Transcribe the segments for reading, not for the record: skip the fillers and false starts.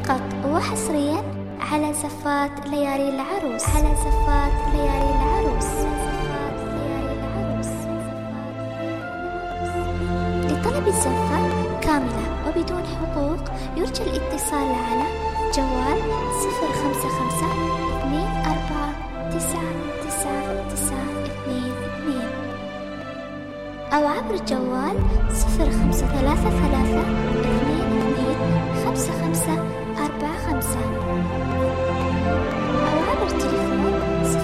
فقط وحصريا على زفات ليالي العروس، على زفات ليالي العروس. لطلب الزفة كاملة وبدون حقوق يرجى الاتصال على جوال 054-94-999922 أو عبر جوال 0533-225545 أو عبر تليفون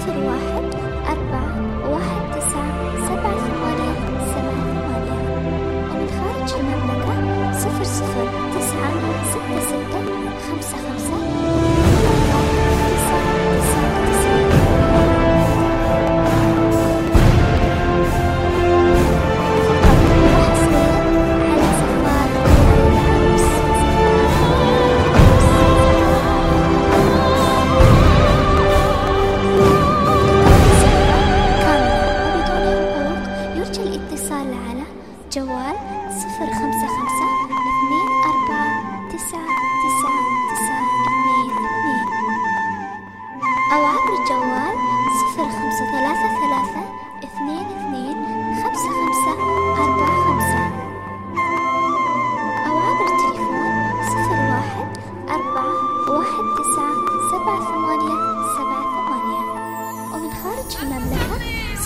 01-419-7888 ومن خارج المملكة 00-966-55. جوال 0552-94-999922 أو عبر جوال 0533-225545 أو عبر تليفون 01-419-7888 ومن خارج المملكة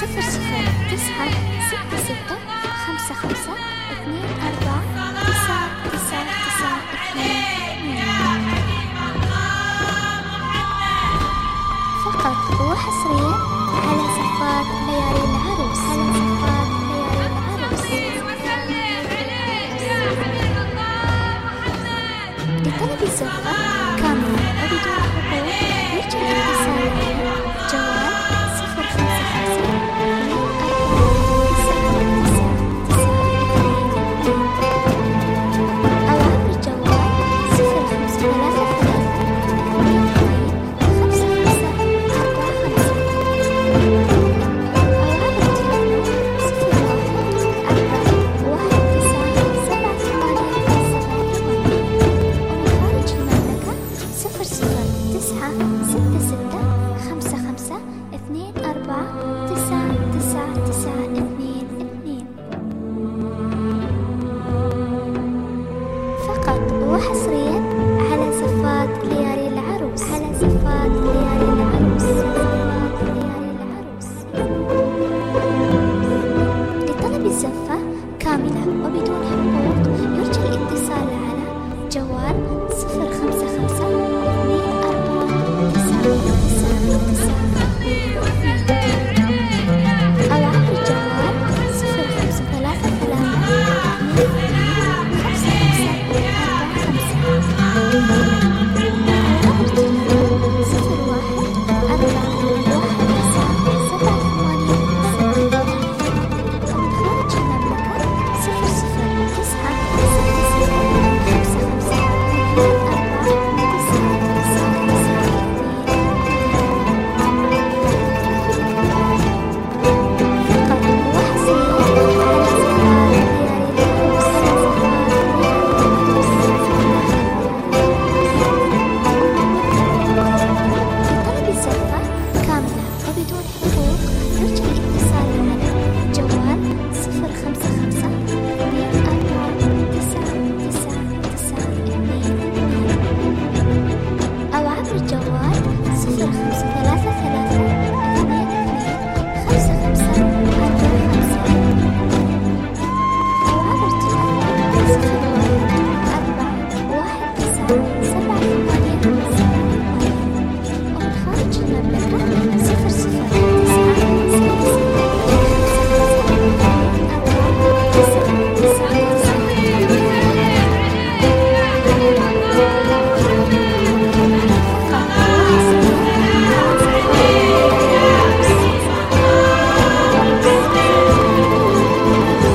00-966-55-24-9922 فقط وحصريا على زفات ليالي العروس، على زفات ليالي العروس. لطلب الزفة كاملة وبدون حقوق يرجى الاتصال على جوال 00-966-55-24-9922 فقط وحصريا على زفات ليالي العروس، على زفات ليالي العروس، زفات ليالي العروس. لطلب الزفة كاملة وبدون حقوق يرجى الاتصال على جوال 055-24-999922 أو عبر جوال 0533-225545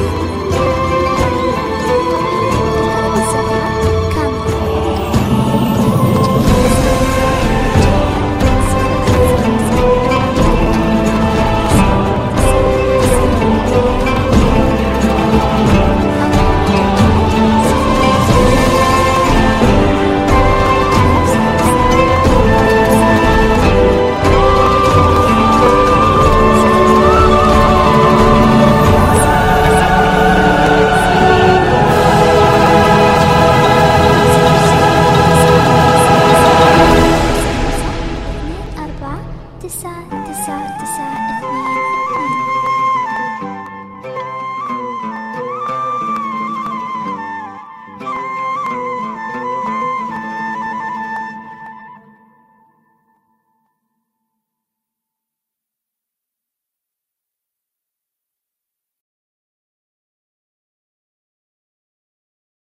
كامل 999.